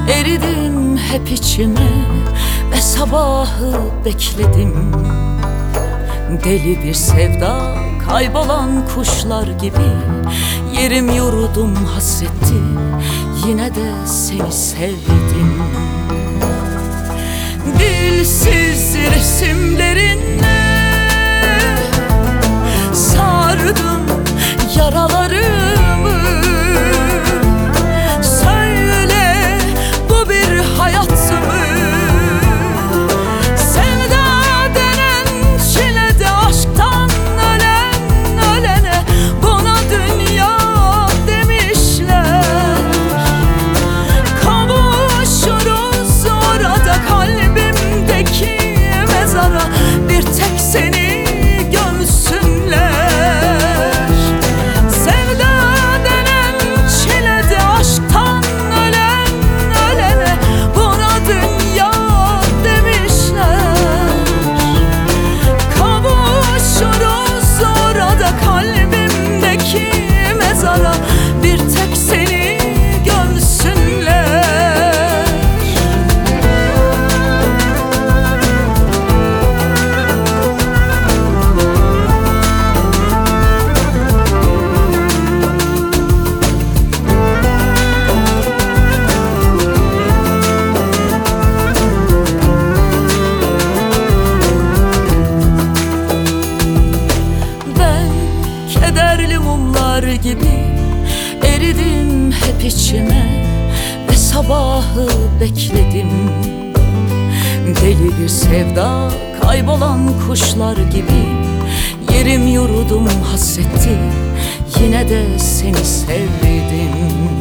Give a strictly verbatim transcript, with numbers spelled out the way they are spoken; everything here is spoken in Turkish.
Eridim hep içime ve sabahı bekledim. Deli bir sevda, kaybolan kuşlar gibi. Yerim yurdum hasretti, yine de seni sevdim. Dilsiz resimlerinle sardım yaralarımı. Söyle, bu bir hayat mı? Sevda denen çilede aşktan ölen ölene buna dünya demişler. Kavuşuruz orada kalbimdeki mezara, bir tek seni bir tek seni görsünler. Ben kederli mumlar gibi eridim hep içime ve sabahı bekledim. Deli bir sevda, kaybolan kuşlar gibi. Yerim yurdum hasretti, yine de seni sevdim.